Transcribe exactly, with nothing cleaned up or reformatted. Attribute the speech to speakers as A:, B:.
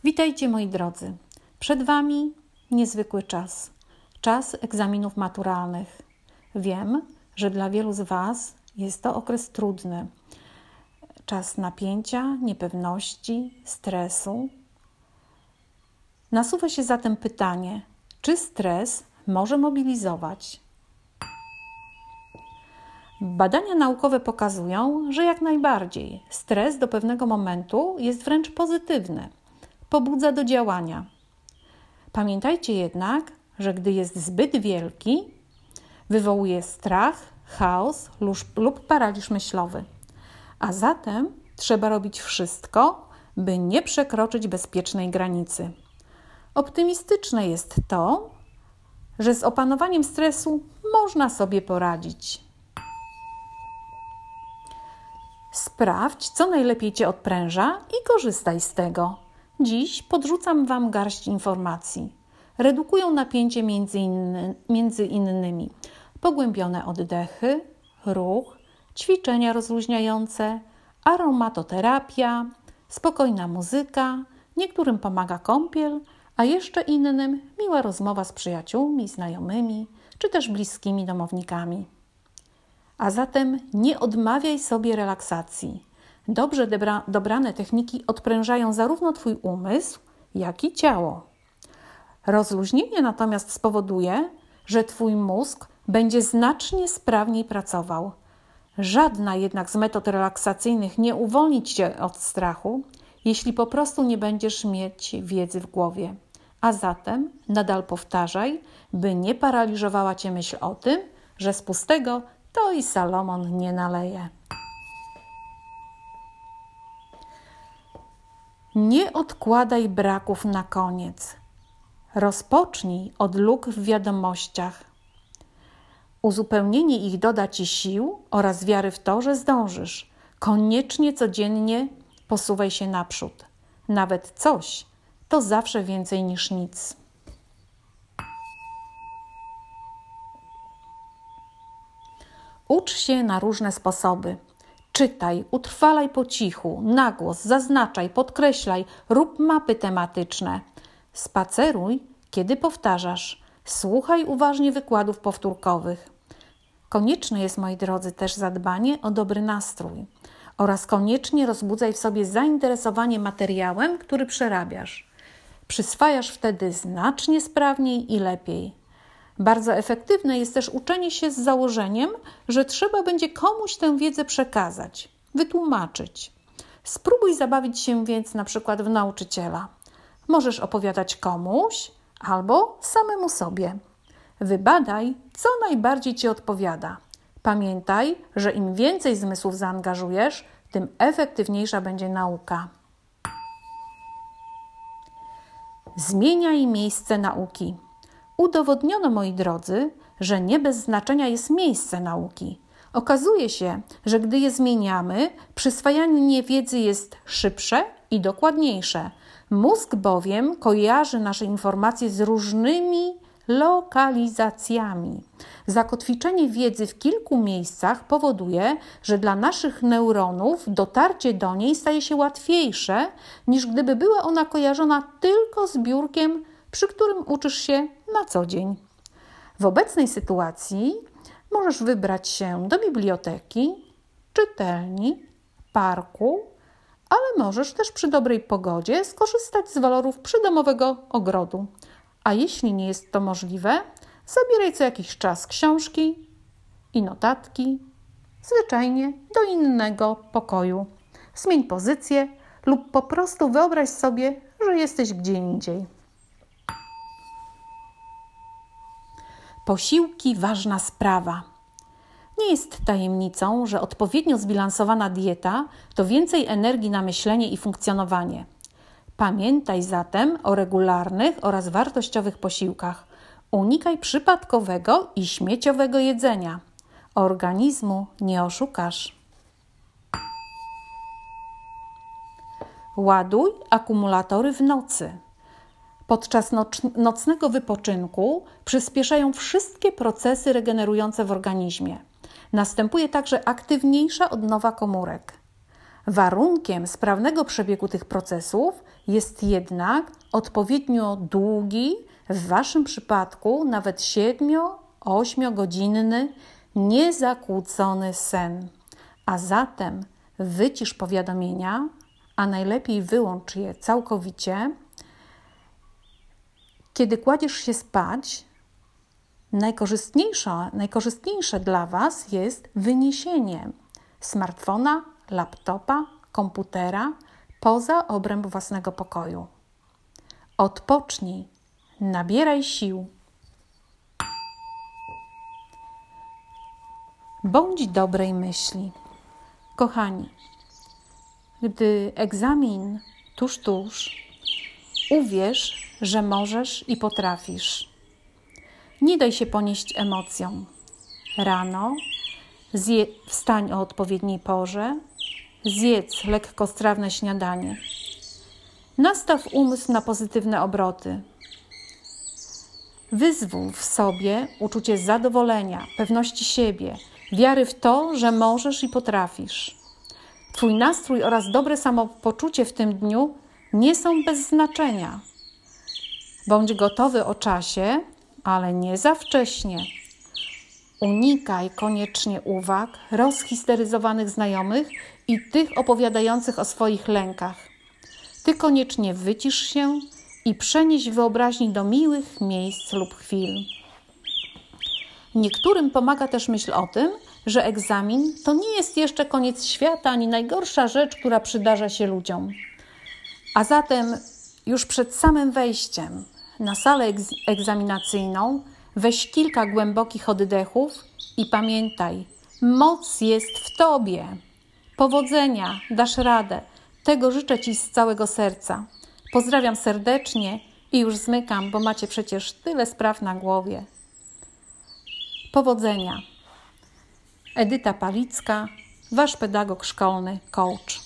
A: Witajcie moi drodzy. Przed Wami niezwykły czas. Czas egzaminów maturalnych. Wiem, że dla wielu z Was jest to okres trudny. Czas napięcia, niepewności, stresu. Nasuwa się zatem pytanie, czy stres może mobilizować? Badania naukowe pokazują, że jak najbardziej stres do pewnego momentu jest wręcz pozytywny. Pobudza do działania. Pamiętajcie jednak, że gdy jest zbyt wielki, wywołuje strach, chaos lub paraliż myślowy. A zatem trzeba robić wszystko, by nie przekroczyć bezpiecznej granicy. Optymistyczne jest to, że z opanowaniem stresu można sobie poradzić. Sprawdź, co najlepiej Cię odpręża i korzystaj z tego. Dziś podrzucam Wam garść informacji. Redukują napięcie między, inny, między innymi pogłębione oddechy, ruch, ćwiczenia rozluźniające, aromatoterapia, spokojna muzyka, niektórym pomaga kąpiel, a jeszcze innym miła rozmowa z przyjaciółmi, znajomymi czy też bliskimi domownikami. A zatem nie odmawiaj sobie relaksacji. Dobrze dobra, dobrane techniki odprężają zarówno Twój umysł, jak i ciało. Rozluźnienie natomiast spowoduje, że Twój mózg będzie znacznie sprawniej pracował. Żadna jednak z metod relaksacyjnych nie uwolni Cię od strachu, jeśli po prostu nie będziesz mieć wiedzy w głowie. A zatem nadal powtarzaj, by nie paraliżowała Cię myśl o tym, że z pustego to i Salomon nie naleje. Nie odkładaj braków na koniec. Rozpocznij od luk w wiadomościach. Uzupełnienie ich doda Ci sił oraz wiary w to, że zdążysz. Koniecznie codziennie posuwaj się naprzód. Nawet coś to zawsze więcej niż nic. Ucz się na różne sposoby. Czytaj, utrwalaj po cichu, na głos, zaznaczaj, podkreślaj, rób mapy tematyczne. Spaceruj, kiedy powtarzasz. Słuchaj uważnie wykładów powtórkowych. Konieczne jest, moi drodzy, też zadbanie o dobry nastrój oraz koniecznie rozbudzaj w sobie zainteresowanie materiałem, który przerabiasz. Przyswajasz wtedy znacznie sprawniej i lepiej. Bardzo efektywne jest też uczenie się z założeniem, że trzeba będzie komuś tę wiedzę przekazać, wytłumaczyć. Spróbuj zabawić się więc na przykład w nauczyciela. Możesz opowiadać komuś albo samemu sobie. Wybadaj, co najbardziej Ci odpowiada. Pamiętaj, że im więcej zmysłów zaangażujesz, tym efektywniejsza będzie nauka. Zmieniaj miejsce nauki. Udowodniono, moi drodzy, że nie bez znaczenia jest miejsce nauki. Okazuje się, że gdy je zmieniamy, przyswajanie wiedzy jest szybsze i dokładniejsze. Mózg bowiem kojarzy nasze informacje z różnymi lokalizacjami. Zakotwiczenie wiedzy w kilku miejscach powoduje, że dla naszych neuronów dotarcie do niej staje się łatwiejsze, niż gdyby była ona kojarzona tylko z biurkiem, przy którym uczysz się na co dzień. W obecnej sytuacji możesz wybrać się do biblioteki, czytelni, parku, ale możesz też przy dobrej pogodzie skorzystać z walorów przydomowego ogrodu. A jeśli nie jest to możliwe, zabieraj co jakiś czas książki i notatki, zwyczajnie do innego pokoju. Zmień pozycję lub po prostu wyobraź sobie, że jesteś gdzie indziej. Posiłki ważna sprawa. Nie jest tajemnicą, że odpowiednio zbilansowana dieta to więcej energii na myślenie i funkcjonowanie. Pamiętaj zatem o regularnych oraz wartościowych posiłkach. Unikaj przypadkowego i śmieciowego jedzenia. Organizmu nie oszukasz. Ładuj akumulatory w nocy. Podczas nocnego wypoczynku przyspieszają wszystkie procesy regenerujące w organizmie. Następuje także aktywniejsza odnowa komórek. Warunkiem sprawnego przebiegu tych procesów jest jednak odpowiednio długi, w Waszym przypadku nawet siedmiu-ośmiogodzinny, niezakłócony sen. A zatem wycisz powiadomienia, a najlepiej wyłącz je całkowicie. Kiedy kładziesz się spać, najkorzystniejsze, najkorzystniejsze dla Was jest wyniesienie smartfona, laptopa, komputera poza obręb własnego pokoju. Odpocznij, nabieraj sił. Bądź dobrej myśli. Kochani, gdy egzamin tuż, tuż, uwierz, że możesz i potrafisz. Nie daj się ponieść emocjom. Rano zje, wstań o odpowiedniej porze, zjedz lekkostrawne śniadanie. Nastaw umysł na pozytywne obroty. Wyzwól w sobie uczucie zadowolenia, pewności siebie, wiary w to, że możesz i potrafisz. Twój nastrój oraz dobre samopoczucie w tym dniu nie są bez znaczenia. Bądź gotowy o czasie, ale nie za wcześnie. Unikaj koniecznie uwag rozhisteryzowanych znajomych i tych opowiadających o swoich lękach. Ty koniecznie wycisz się i przenieś wyobraźni do miłych miejsc lub chwil. Niektórym pomaga też myśl o tym, że egzamin to nie jest jeszcze koniec świata ani najgorsza rzecz, która przydarza się ludziom. A zatem już przed samym wejściem na salę egzaminacyjną weź kilka głębokich oddechów i pamiętaj, moc jest w Tobie. Powodzenia, dasz radę. Tego życzę Ci z całego serca. Pozdrawiam serdecznie i już zmykam, bo macie przecież tyle spraw na głowie. Powodzenia. Edyta Palicka, Wasz pedagog szkolny, coach.